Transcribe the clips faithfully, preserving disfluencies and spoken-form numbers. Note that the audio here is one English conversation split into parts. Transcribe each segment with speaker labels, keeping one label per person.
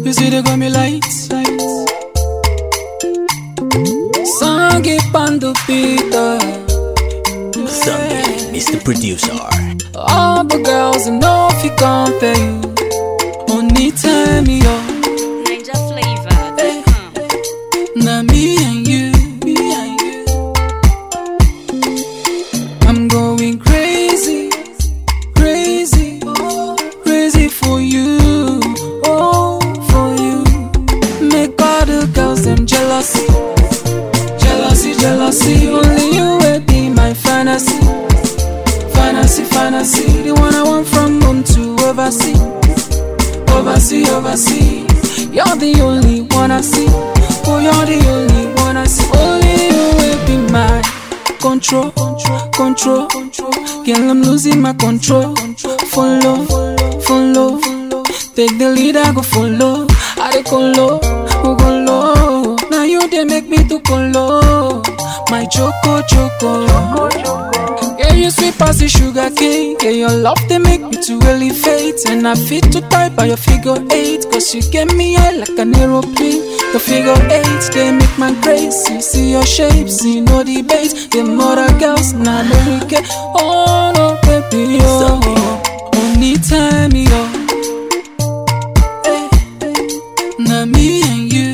Speaker 1: You see they got me lights. Song it on the beat.
Speaker 2: Sunday, Mister Producer.
Speaker 1: All the girls know if you compare you. Only tell me yo.
Speaker 3: Ninja Flavor.
Speaker 1: Hey. Now me and you, me and you. I'm going crazy, crazy, crazy for you. Oh, for you. Make all the girls them jealous. Jealousy, jealousy. Only you will be my fantasy. Fantasy, fantasy. The one I want from home to overseas. Oversee, oversee. You're the only one I see. Oh, you're the only one I see. Only you will be my control, control. Girl, I'm losing my control. Follow, follow. Take the lead, I go follow. I dey go low, go go low. Now you they make me to go low. My choco, choco. Yeah, you sweet as the sugar cane. Yeah, your love they make me to elevate. And I fit to type by your figure eight. Cause you get me high like an aeroplane. Your figure eight, they make my grace. You see your shapes, you know the base. The mother girls, now they get. Oh no, baby, oh. Only time, yo. Hey, now me and you.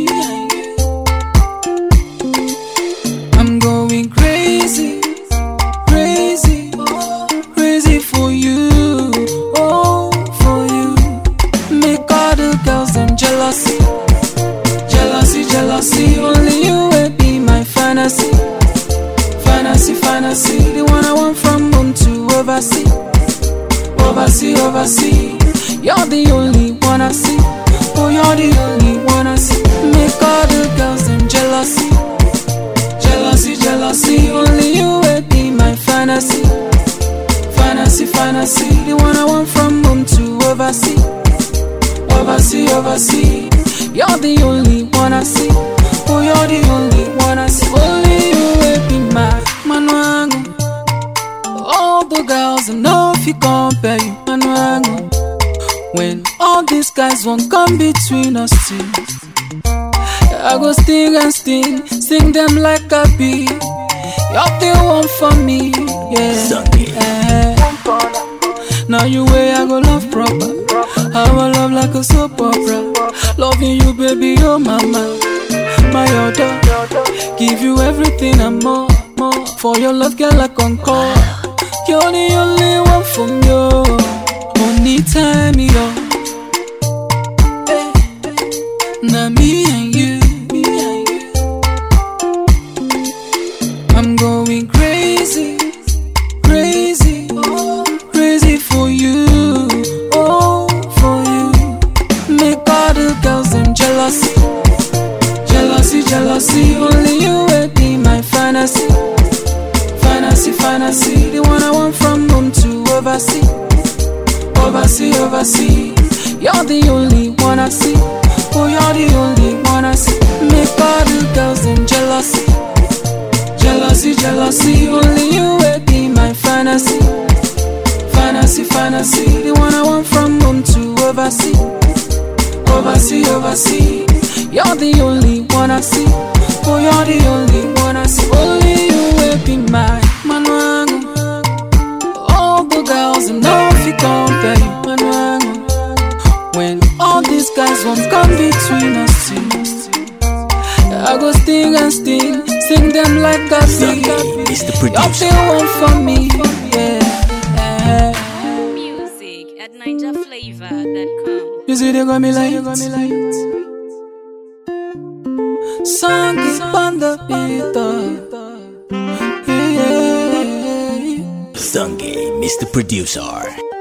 Speaker 1: I'm going crazy. Crazy, crazy for you, oh, for you. Make all the girls them jealousy, jealousy, jealousy. Only you will be my fantasy, fantasy, fantasy. The one I want from home to overseas, overseas, overseas. You're the only one I see. Oh, you're the only one I see. Make all the girls them jealousy, jealousy, jealousy. Only you will be my fantasy, fantasy, fantasy. The one I want from home to overseas, overseas, overseas. You're the only one I see. Oh, you're the only one I see. Only you will be my manuango. All the girls know if you compare you, manuango. When all these guys won't come between us two, I go sting and sting, sing them like a bee. You're the one for me, yeah. yeah. Now you way I go love proper. I will love like a soap opera. Loving you, baby, oh mama, my order. Give you everything and more, more. For your love, girl, I conquer. You're the only one for me. Only time, yo. Hey. Now me and you. I'm going crazy, crazy, crazy for you, oh, for you. Make all the girls them jealousy, jealousy, jealousy. Only you will be my fantasy, fantasy, fantasy. The one I want from home to overseas, overseas, overseas. You're the only one I see. Oh, you're the only one I see. Make all the girls them jealousy. Jealousy, jealousy, only you will be my fantasy, fantasy, fantasy. The one I want from home to overseas, overseas, overseas. You're the only one I see. Oh, you're the only one I see. Only you will be my manuango. All the girls know if you compare you, manuango. When all these guys won't come between us two, I go sting and sting, sing them like a bee.
Speaker 2: Mister
Speaker 1: You're
Speaker 2: Producer.
Speaker 1: the one for me, yeah.
Speaker 3: Music at ninja flavor dot com.
Speaker 1: You see they got me light, got me light. Song is on the beat, yeah.
Speaker 2: Sunday, Mister Producer.